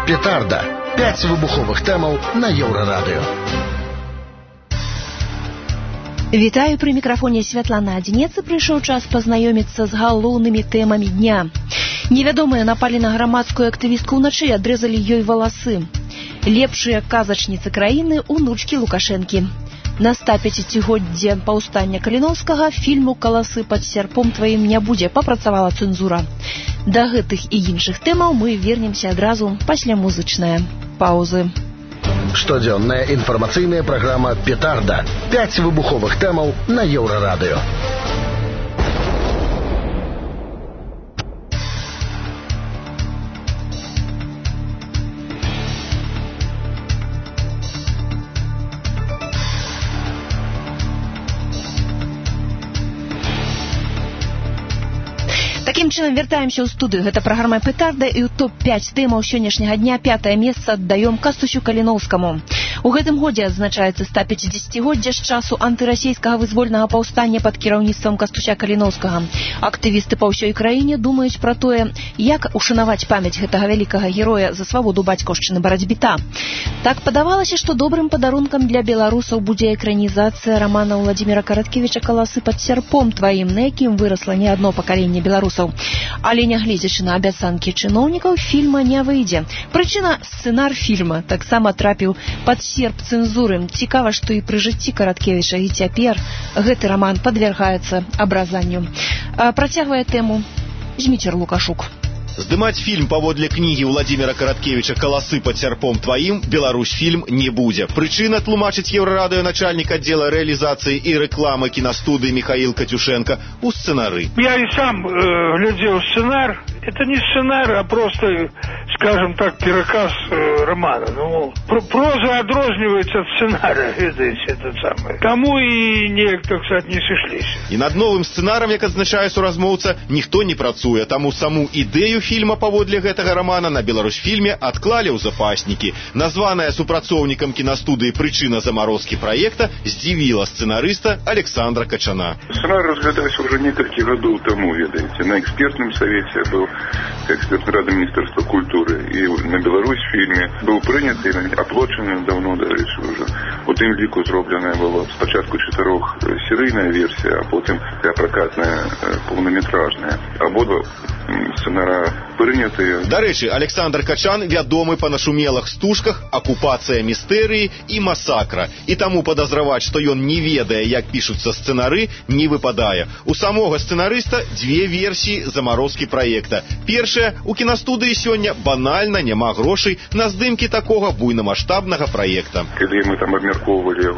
Петарда. 5 выбуховых тэмаў на Еўрарадыё. Вітаю, пры мікрафоне Святлана Адзінец, і прыйшоў час пазнаёміцца з галоўнымі тэмамі дня. Невядомыя напалі на грамадскую актывістку ўначы, адрэзалі ёй валасы. Лепшыя казачніцы краіны — унучкі Лукашэнкі. На 150-годдзе паўстання Каліноўскага фільму «Каласы пад сярпом тваім» не будзе, папрацавала цэнзура. Да гэтых і іншых тэмаў мы вернемся адразу пасля музычнай паўзы. Штодзённая інфармацыйная праграма «Петарда». 5 выбуховых тэмаў на Еўрарадыё. Такім чынам вяртаемся ў студыю. Гэта праграма «Петарда», і ў топ-5 тэмаў сённяшняга дня 5-е месца аддаём Кастусю Каліноўскаму. У гэтым годзе адзначаецца 150-годдзе з часу антырасійскага вызвольнага паўстання пад кіраўніцтвам Кастуся Каліноўскага. Актывісты па ўсёй краіне думаюць пра тое, як ушанаваць памяць гэтага вялікага героя за свабоду бацькаўшчыны барацьбіта. Так падавалася, што добрым падарункам для беларусаў будзе экранізацыя рамана Владзіміра Караткевіча «Каласы пад сярпом тваім», на якім вырасла не адно пакаленне беларусаў. Але нягледзячы на абяцанкі чыноўнікаў, фільма не выйдзе. Прычына — сцэнар фільма таксама трапіў пад серп цэнзуры. Цікава, што і пры жыцці Караткевіча і цяпер гэты раман падвяргаецца абразанню. Працягвае тэму Зміцер Лукашук. Здымаць фільм паводле кнігі Владзіміра Караткевіча «Каласы пад сярпом тваім» Беларусьфільм не будзе. Прычына, тлумачыць Еўрарадыё начальнік аддзела рэалізацыі і рэкламы кінастудыі Михаил Катюшенко у сцэнары. Я и сам глядел сценар. Это не сценар, а просто, скажем так, переказ романа. Ну, проза отрознивается от сценария, это самое. Тому и не, так сказать, не сышлись. І над новым сцэнарам, як адзначае суразмоўца, ніхто не працуе, таму саму ідэю фільма паводле гэтага рамана на Беларусьфільме адклалі ў запаснікі. Названая супрацоўнікам кінастудыі прычына замарозкі праекта здзівіла сцэнарыста Александра Качана. Сценарий разглядался уже несколько годов тому, видите. На экспертном совете был экспертной рады Министерства культуры. И на Беларусьфільме был принят и оплачен давно, до речі, уже. У тим ліку зроблена була спочатку 4-серійна версія, а потім прокатна повнометражна. Обидва сценара прыняты. Дарэчы, Александр Качан вядомы па нашумелых стужках «Акупацыя містэрыі» і «Масакра». І таму падазраваць, што ён не ведае, як пішуцца сцэнары, не выпадае. У самога сцэнарыста 2 версіі замарозкі праекта. Першая, у кінастудыі сёння банальна няма грошай на здымкі такога буйнамаштабнага праекта. Калі мы там абмяркоўвалі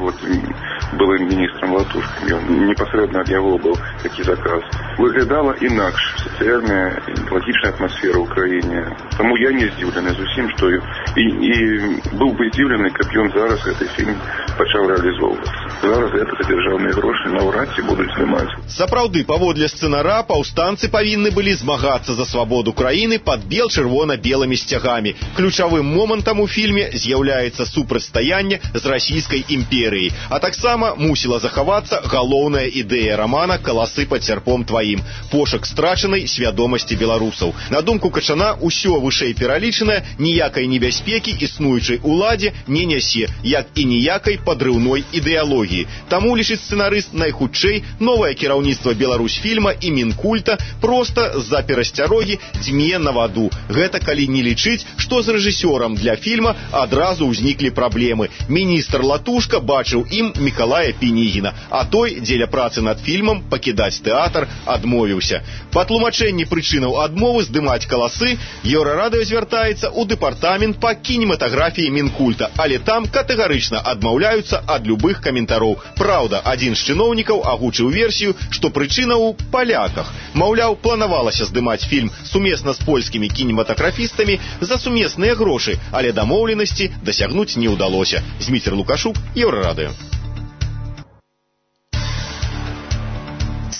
былым міністрам Латушкам, ён непасрэдна ад яго быў такі заказ. Выглядала інакш сацыяльная логічная атмасфера ў краіне. Таму я не здзіўлены зусім, што і быў бы здзіўлены, каб ён зараз гэты фільм пачаў рэалізоўвацца. Зараз гэта дзяржаўныя грошы наўрад ці будуць здымаць. Сапраўды, паводле сцэнара, паўстанцы павінны былі змагацца за свабоду краіны пад бел-чырвона-белымі сцягамі. Ключавым момантам у фільме з'яўляецца супрацьстаянне з расійскай імперыяй. А таксама мусіла захавацца галоўная ідэя рамана «Каласы пад сярпом тваім» — пошук страчанай свядомасці беларусаў. На думку Качана, усё вышэй пералічанае ніякай небяспекі існуючай уладзе не нясе, як і ніякай падрыўной ідэалогіі. Таму, лічыць сцэнарыст, найхутчэй новае кіраўніцтва Беларусьфільма і Мінкульта проста з-за перасцярогі дзьме на ваду. Гэта калі не лічыць, што з рэжысёрам для фільма адразу ўзніклі праблемы. Міністр Латушка бачыў ім Мікалая Пінігіна, а той дзеля працы над фільмам пакідаць тэатр адмовіўся. Па тлумачэнні прычынаў адмовы здымаць «Каласы» Еўрарадыё звяртаецца ў дэпартамент па кінематаграфіі Мінкульта, але там катэгарычна адмаўляюцца ад любых каментароў. Праўда, адзін з чыноўнікаў агучыў версію, што прычына ў паляках. Маўляў, планавалася здымаць фільм сумесна з польскімі кінематаграфістамі за сумесныя грошы, але дамоўленасці дасягнуць не ўдалося. Зміцер Лукашук, Еўрарадыё.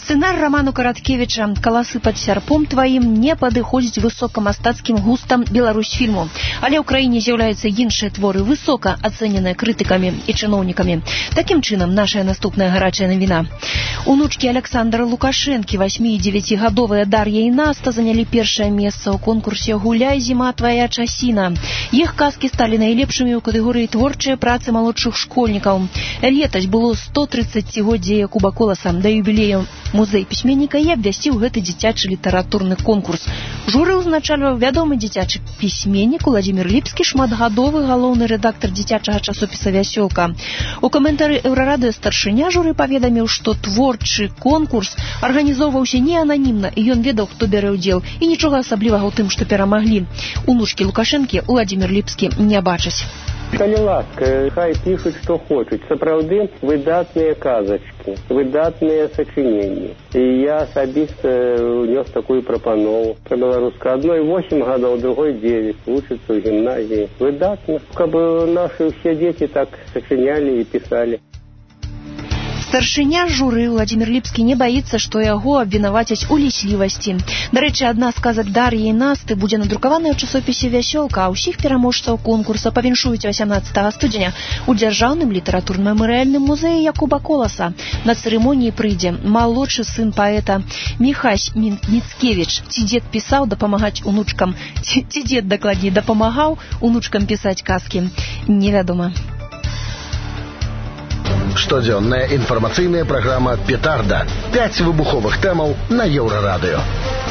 Сцэнар раману Караткевіча «Каласы пад сярпом тваім» не падыходзіць высокамастацкім густам Беларусьфільму, але ў краіне з'яўляюцца іншыя творы высока ацэненыя крытыкамі і чыноўнікамі. Такім чынам, нашая наступная гарачая навіна. Унучкі Александра Лукашэнкі, 8 і 9-гадовыя Дар'я і Наста занялі першае месца ў конкурсе «Гуляй, зіма, твая часіна». Іх казкі сталі найлепшымі ў катэгорыі творчыя працы малодшых школьнікаў. Летась было 130-годдзе Якуба Коласа. Да юбілею музей пісьменніка і абвясціў гэты дзіцячы літаратурны конкурс. Журы ўзначальваў вядомы дзіцячы пісьменнік Уладзімір Ліпскі, шматгадовы галоўны рэдактар дзіцячага часопіса «Вясёлка». У каментары Еўрарадыё старшыня журы паведаміў, што творчы конкурс арганізоўваўся не ананімна, і ён ведаў, хто бярэ ўдзел, і нічога асаблівага ў тым, што перамаглі. Унучкі Лукашэнкі Уладзімір Ліпскі не бачыць. Калі ласка, хай пишут, что хочуць. Сапраўды выдатныя казачкі, выдатныя сачыненні. І я асабіста унёс такую прапанову пра беларуска. Адной 8 гадоў, другой 9, вучыцца ў гімназіі. Выдатна, каб нашы ўсе дзеці так сачынялі і пісалі. Старшыня журы Уладзімір Ліпскі не баіцца, што яго абвінавацяць у ліслівасці. Дарэчы, адна з казак Дар'і і Насты будзе надрукаваная ў часопісе «Вясёлка», а ўсіх пераможцаў конкурса павіншуюць 18 студзеня ў дзяржаўным літаратурна-мемарыяльным музеі Якуба Коласа. На цырымоніі прыйдзе малодшы сын паэта Міхась Міцкевіч. Ці дзед пісаў дапамагаць унучкам, ці дзед дакладней дапамагаў унучкам пісаць казкі, невядома. Штодзённая інфармацыйная праграма «Петарда». 5 выбуховых тэмаў на Еўрарадыё.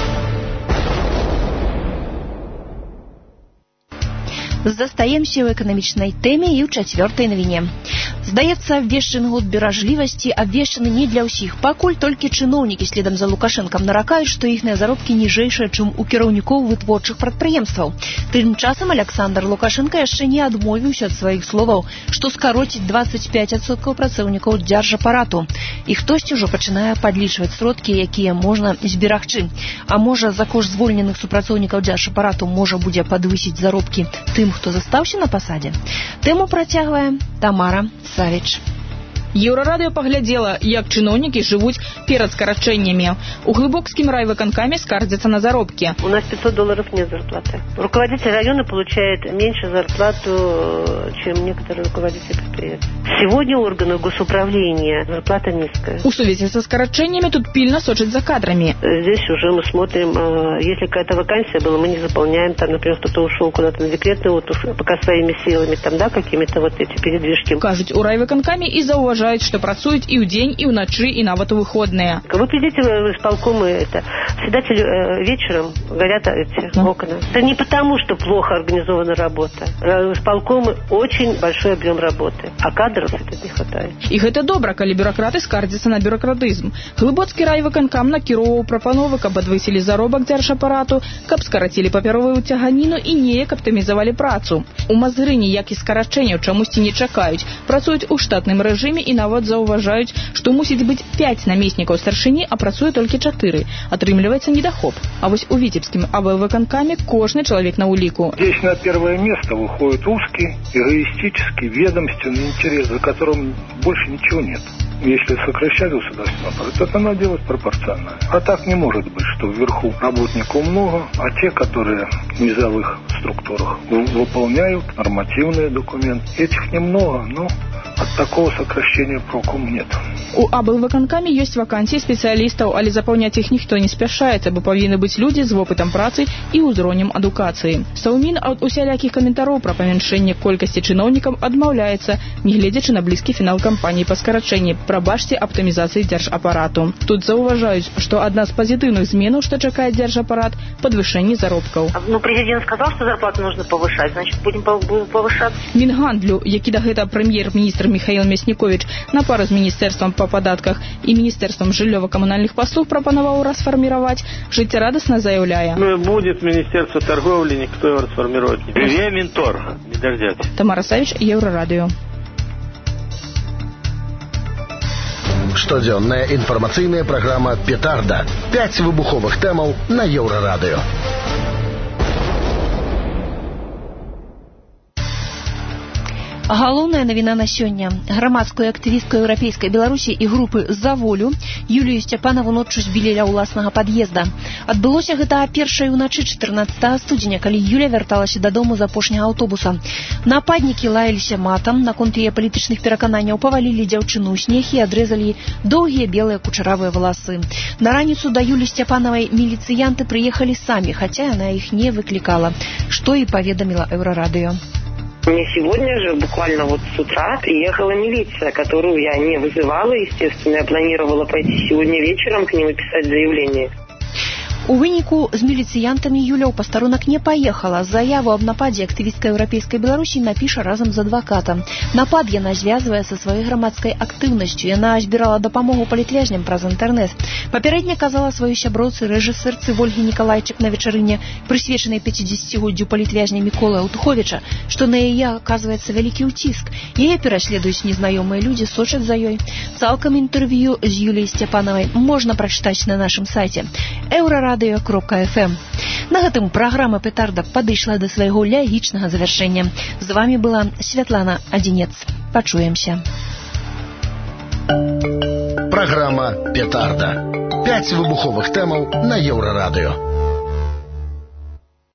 Застаемся ў эканамічнай тэме і ў чацвёртай навіне. Здаецца, абвешчаны год беражлівасці абвешчаны не для ўсіх. Пакуль толькі чыноўнікі следам за Лукашэнкам наракаюць, што іхныя заробкі ніжэйшыя, чым у кіраўнікоў вытворчых прадпрыемстваў. Тым часам Александр Лукашенко яшчэ не адмовіўся ад сваіх словаў, што скароціць 25% працаўнікаў дзяржапарату. І хтосьці ўжо пачынае падлічваць сродкі, якія можна зберагчы. А можа, за кошт звольненых супрацоўнікаў дзяржапарату можа будзе падвысіць заробкі тым, хто застаўся на пасадзе. Тэму працягвае Тамара Савіч. Еўрарадыё паглядзела, як чыноўнікі жывуць перад скарачэннямі. У Глыбокскім райвыканкаме скардзяцца на заробкі. У нас $500 нет зарплаты. Руководитель района получает меньше зарплату, чем некоторые руководители предприятий. Сегодня органы госуправления зарплата низкая. У сувязі со скарачэннямі тут пільна сочаць за кадрамі. Здесь уже мы смотрим, если какая-то вакансия была, мы не заполняем. Там, например, кто-то ушел куда-то на декретный отпуск, пока своими силами, там, да, какими-то вот эти передвижки. Кажуць у райвыканкаме і заўважаюць, што працуюць і ў дзень, і ўначы, і нават у выходныя. Вы придите в исполком, всегда вечером горят эти окна. Это не потому, что плохо организована работа. В исполкоме очень большой объем работы, а кадров это не хватает. І гэта добра, калі бюракраты скардзяцца на бюракратызм. Глыбоцкі райвыканкам накіроўваў прапановы, каб адвысілі заробак дзяржапарату, каб скарацілі папяровую цяганіну і неяк аптымізавалі працу. У Мазырыні, як і скарачэнняў, чамусьці не чакаюць. Працуюць у штатным рэжыме і нават заўважаюць, што мусіць быць 5 намеснікаў старшыні, а працуе толькі 4. Атрымліваецца недахоп. А вось у Віцебскім АБ-выканкаме кожны чалавек на уліку. Здесь на первое место выходит узкий, эгоистический, ведомственный интерес, за которым больше ничего нет. Если сокращать государственный аппарат, то это надо делать пропорционально. А так не может быть, что вверху работников много, а те, которые в низовых структурах выполняют нормативные документы, этих немного, но от такого сокращения проком нет. У АБ-выканкаме ёсць вакансіі спецыялістаў, але запаўняць іх ніхто не спяшаецца, бо павінны быць людзі з вопытам працы і ўзроўнем адукацыі. Саўмін ад усялякіх каментароў пра памяншэнне колькасці чыноўнікам адмаўляецца, нягледзячы на блізкі фінал кампаніі па скарачэнні, прабачце аптымізацыі дзяржапарату. Тут заўважаюць, што адна з пазітыўных зменаў, што чакае дзяржапарат, падвышэнне заробкаў. Президент сказал, что зарплату нужно повышать, значит, будем повышать. Мінгандлю, які дагэтуль прэм'ер-міністр Михаил Мясніковіч на пару з міністэрствам па падатках і міністэрствам жыллёва-камунальных паслуг прапанаваў расфарміраваць, жыццярадасна заяўляе. Будет Министерство торговли, никто его расформирует. Я ментор, не дождётесь. Тамара Савіч, Еўрарадыё. Штодзённая інфармацыйная праграма «Петарда». 5 выбуховых тэмаў на Еўрарадыё. Галоўная навіна на сёння. Грамадскую актывістку еўрапейскай Беларусі і групы «За волю» Юлію Сцяпанову ноччу збілі ля ўласнага пад'езда. Адбылося гэта першай уначы 14 студзеня, калі Юля вярталася дадому з апошняга аўтобуса. Нападнікі лаяліся матам, наконт яе палітычных перакананняў павалілі дзяўчыну ў снег і адрэзалі доўгія белыя кучаравыя валасы. На раніцу да Юлі Сцяпановай міліцыянты прыехалі самі, хаця яна іх не выклікала, што і паведаміла Еўрарадыё. Мне сегодня же, буквально вот с утра, приехала милиция, которую я не вызывала, естественно, я планировала пойти сегодня вечером к ним и писать заявление. У выніку з міліцыянтамі Юля ў пастарунак не паехала. Заяву аб нападзе актывістка еўрапейскай Беларусі напіша разам з адвакатам. Напад яна звязвае са сваёй грамадскай актыўнасцю. Яна збірала дапамогу палітвязням праз інтэрнэт. Папярэдня казала сваёй сяброўцы рэжысэрцы Вольгі Нікалайчык на вечарыне, прысвечанай 50-годдзю палітвязня Міколы Аўтуховіча, што на яе аказваецца вялікі ўціск. Яе пераследуюць незнаёмыя людзі, сочаць за ёй. Цалкам інтэрв'ю з Юліяй Сцяпановай можна прачытаць на нашым сайце euradio.fm. На гэтым праграма «Петарда» падышла да свайго лагічнага завяршэння. З вамі была Святлана Адзінец. Пачуемся. Праграма «Петарда». 5 выбуховых тэмаў на Еўрарадыё.